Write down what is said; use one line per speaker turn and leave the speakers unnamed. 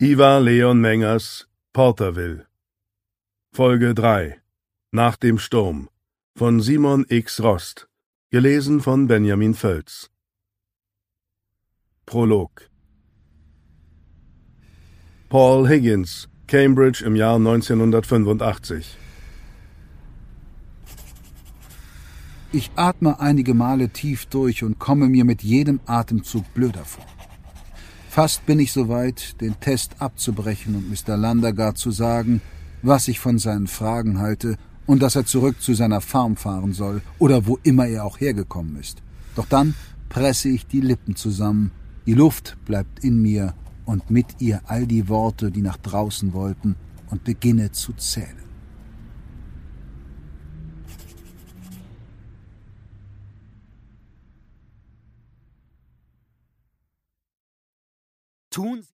Ivar Leon Mengers Porterville. Folge 3. Nach dem Sturm von Simon X. Rost. Gelesen von Benjamin Völz. Prolog. Paul Higgins, Cambridge im Jahr 1985.
Ich atme einige Male tief durch und komme mir mit jedem Atemzug blöder vor. Fast bin ich soweit, den Test abzubrechen und Mr. Landergaard zu sagen, was ich von seinen Fragen halte und dass er zurück zu seiner Farm fahren soll oder wo immer er auch hergekommen ist. Doch dann presse ich die Lippen zusammen, die Luft bleibt in mir und mit ihr all die Worte, die nach draußen wollten, und beginne zu zählen.
Tun